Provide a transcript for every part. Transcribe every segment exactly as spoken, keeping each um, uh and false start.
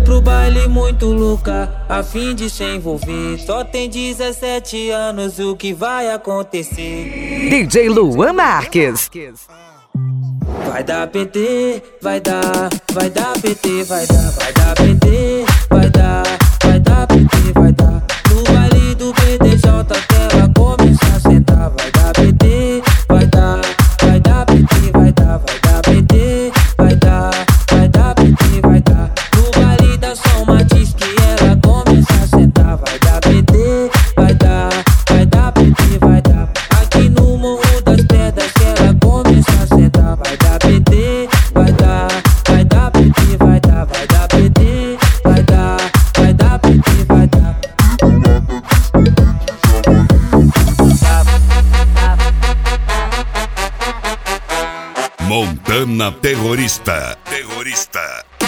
pro baile muito louca, a fim de se envolver. Só tem dezessete anos, o que vai acontecer? D J Luan Marques. Vai dar P T, vai dar, vai dar P T, vai dar, vai dar P T, vai dar, vai dar P T, vai dar. No baile do B D J até ela começar a sentar. Vai dar P T, vai dar, vai dar P T, vai dar, vai dar P T, vai dar, vai dar P T, vai dar. No baile da São Matiz que ela começar a sentar. Vai dar P T, vai dar, vai dar P T, vai dar. Aqui no Morro das Pedras que ela começar a sentar. Vai dar P T, vai dar, vai dar P T, vai dar, vai dar P T, vai dar, vai dar P T, vai dar. Montana Terrorista. Terrorista.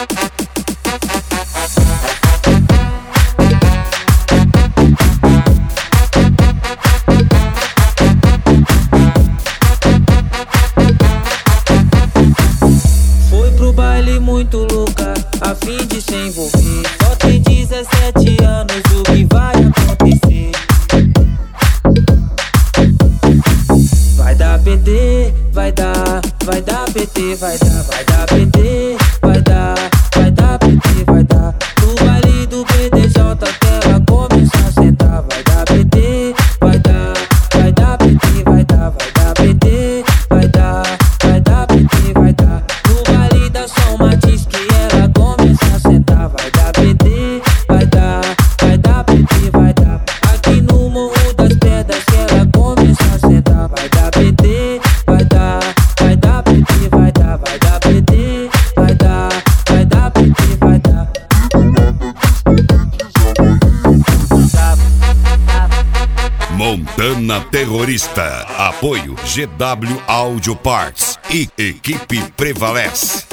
Foi pro baile muito louca, a fim de se envolver. Só tem dezessete anos, o que vai acontecer? Vai dar P T, vai dar, vai dar P T, vai dar, vai dar P T, vai dar, vai dar P T, vai dar. No baile do B D J até ela começar a sentar. Vai dar P T, vai dar, vai dar P T, vai dar, vai dar P T, vai dar, vai dar P T, vai dar. No baile da São Matiz que ela começar a sentar. Vai dar P T, vai dar, vai dar P T, vai dar. Aqui no Morro das Pedras que ela começar a sentar. Vai dar P T, vai dar, vai dar P T, vai dar, vai dar P T, vai dar, vai dar P T, vai dar. Montana Terrorista. Apoio G W Audio Parts e Equipe Prevalece.